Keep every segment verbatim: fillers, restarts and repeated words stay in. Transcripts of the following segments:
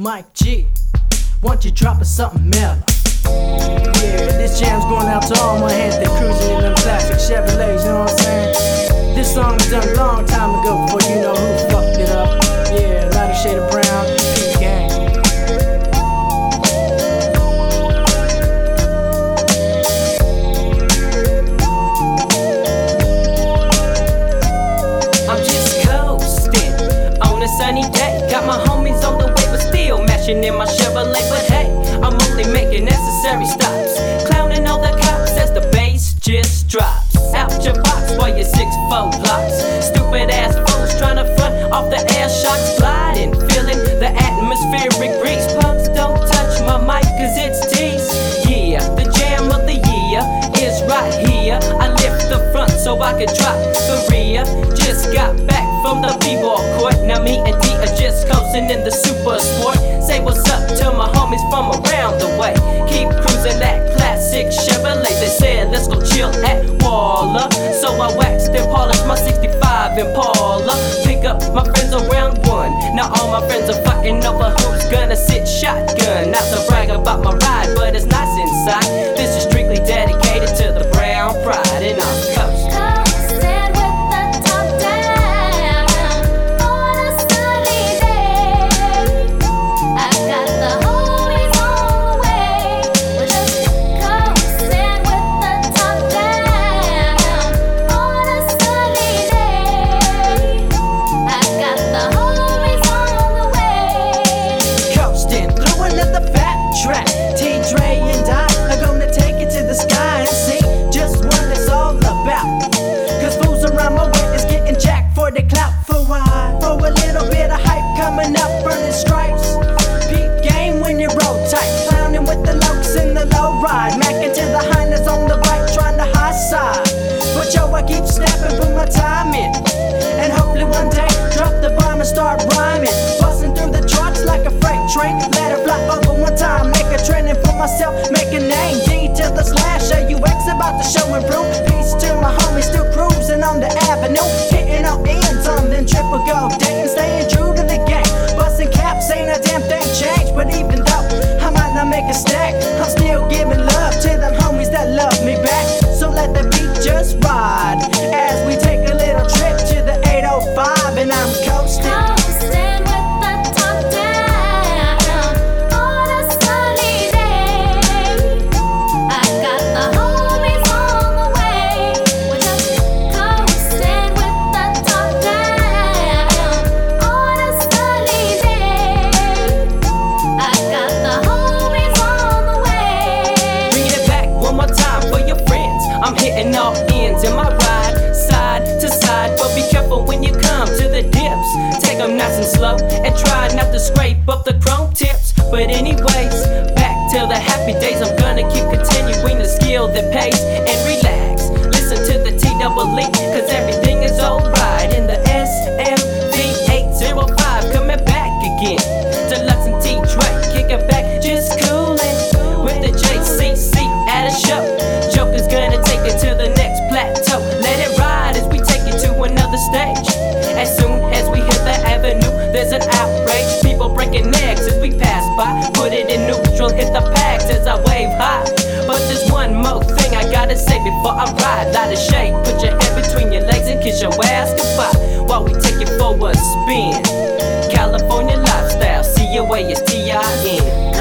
Mike G, won't you drop us something mellow? Yeah, this jam's going out to all my hands that cruising in them classic Chevrolets, you know what I'm saying? This song was done a long time ago before you know who fucked it up. Yeah, Lighter Shade of Brown, P Gang. I'm just coasting on a sunny day. Got my homies on the way, but still mashing in my Chevrolet. But hey, I'm only making necessary stops, clowning all the cops as the bass just drops out your box while your six four locks. Stupid ass fools trying to front off the air shocks, gliding, feeling the atmospheric breeze. Punks don't touch my mic cause it's tease. Yeah, the jam of the year is right here. I lift the front so I could drop the rear. Just got back from the b-ball court. Now me and D are just coasting in the super sport. Say what's up to my homies from around the way. Keep cruising that classic Chevrolet. They said let's go chill at Waller, so I waxed and polished my sixty-five Impala. Pick up my friends around one. Now all my friends are fighting over who's gonna sit shotgun. Not to brag about my ride, but it's nice inside. This is strictly dedicated to the brown pride, and I'm coasting. Start rhyming, busting through the charts like a freight train. Let it fly over one time, make a trending for myself, make a name. D to the slash, A U X about to show and prove. Peace to my homies still cruising on the avenue, hitting all ends on them triple gold dating, staying true to the game. Busting caps, ain't a damn thing changed. But even though I might not make a stack, I'm still giving love to them homies that love me back. So let the beat just ride as we take a little trip to the eight oh five, and I'm coasting. I'm hitting all ends in my ride, side to side. But be careful when you come to the dips. Take them nice and slow and try not to scrape up the chrome tips. But anyways, back to the happy days. I'm gonna keep continuing the skill that pays and relax. Listen to the T double E, cause everything is alright. In the S M V eight oh five, coming back again. Deluxe and T-Dre, kicking back, just coolin' with the J C C at a show. Joker's gonna take it to the next plateau. Let it ride as we take it to another stage. As soon as we hit the avenue, there's an outrage. People breaking necks as we pass by. Put it in neutral, hit the packs as I wave high. But there's one more thing I gotta say before I ride. Light a shade, put your head between your legs and kiss your ass goodbye while we take it for a spin. California lifestyle, see your way, it's T I N.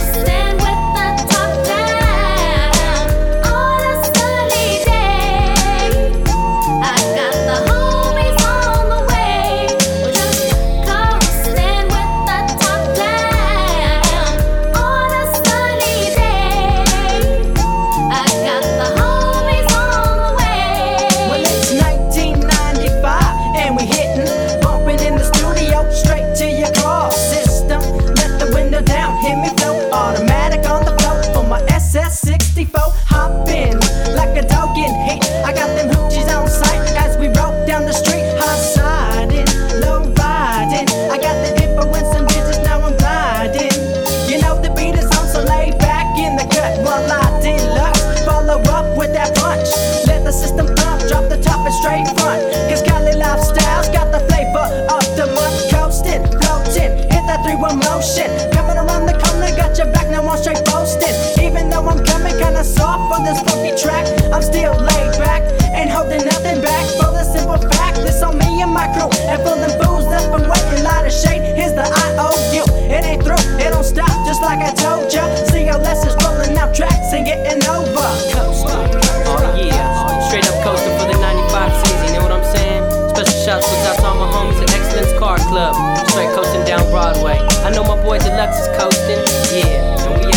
Hop in like a dog in heat. I got them hoochies on sight as we roll down the street. High siding, low riding. I got the info and some bitches, now I'm gliding. You know the beat is on, so lay back in the cut while I deluxe. Follow up with that punch. Let the system pump, drop the top and straight front. Cause Cali lifestyle's got the flavor of the month. Coasting, floating, hit that three one motion. eight track. I'm still laid back, ain't holding nothing back. For the simple fact, this on me and my crew. And for them fools that's been waiting, light of shade, here's the I O U. It ain't through, it don't stop, just like I told ya. C O S is rolling out tracks and getting over. Coasting, oh yeah, straight up coasting for the ninety-five season, you know what I'm saying? Special shouts goes out to all my homies at Excellence Car Club, straight coasting down Broadway. I know my boy Deluxe is coasting, yeah, and we